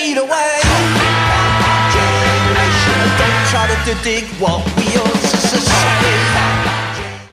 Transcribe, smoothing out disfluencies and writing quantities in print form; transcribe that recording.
fade away. Generation, don't try to dig what we are society.